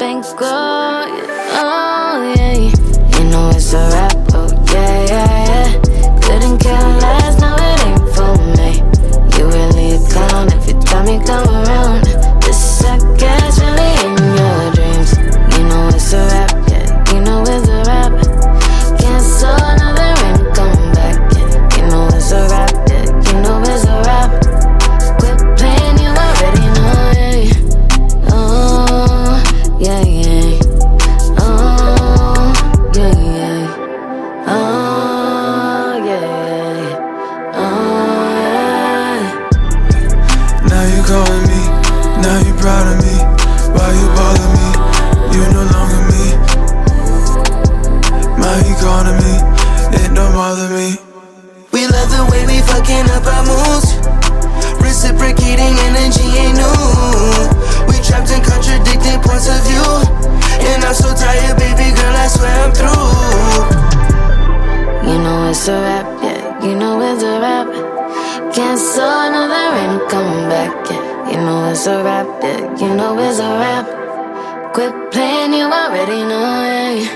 bankroll, yeah, oh yeah. You know it's a rap, oh yeah, yeah, yeah. Couldn't care less, no it ain't for me. You really a clown if you tell me come around. This I guess really in your dreams. You know it's a rap, yeah, you know it's a rap. Cancel another and come back, yeah. You know it's a rap, yeah, you know it's a rap. Quit playing, you already know, yeah. Oh, yeah, yeah. Oh, yeah, yeah. Oh, yeah. Oh, yeah. Now you calling me, now you proud of me. Why you bother me? You no longer me. Now you calling me, it don't bother me. We love the way we fucking up our moods. Reciprocating energy ain't new. We trapped in contradicting points of view. And I'm so tired, baby girl, I swear I'm through. You know it's a rap, yeah, you know it's a rap. Cancel another and come back, yeah. You know it's a rap, yeah, you know it's a rap. Quit playing, you already know, yeah.